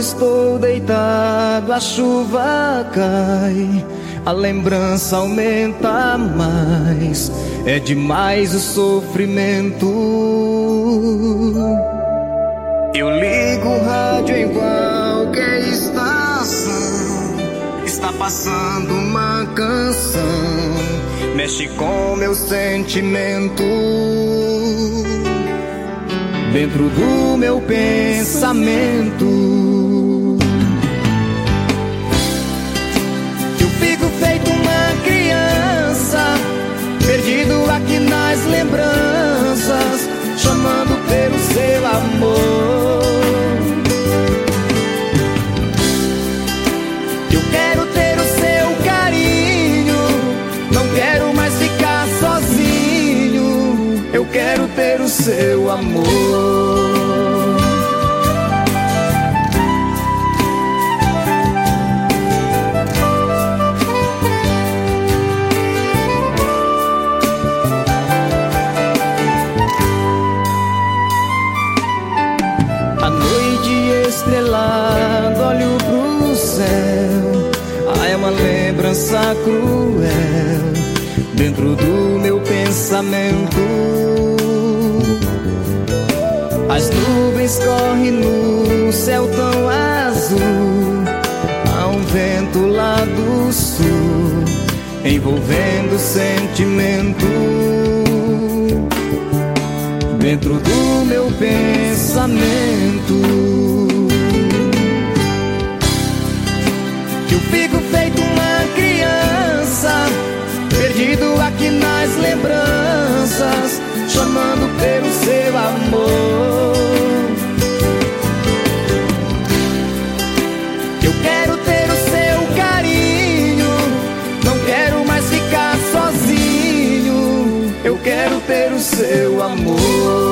estou deitado, a chuva cai, a lembrança aumenta mais, é demais o sofrimento. Eu ligo o rádio em qualquer estação, está passando uma canção, mexe com meu sentimento. Dentro do meu pensamento eu fico feito uma criança, perdido aqui nas lembranças, chamando pelo seu amor. Eu quero ter o seu carinho, não quero mais ficar sozinho, eu quero ter o seu amor. A noite estrelada, olho pro céu, ai, é uma lembrança cruel dentro do meu pensamento. As nuvens correm no céu tão azul, há um vento lá do sul, envolvendo o sentimento. Dentro do meu pensamento eu fico feito uma criança, perdido aqui nas lembranças, chamando pelo seu amor. Eu quero ter o seu carinho, não quero mais ficar sozinho, eu quero ter o seu amor.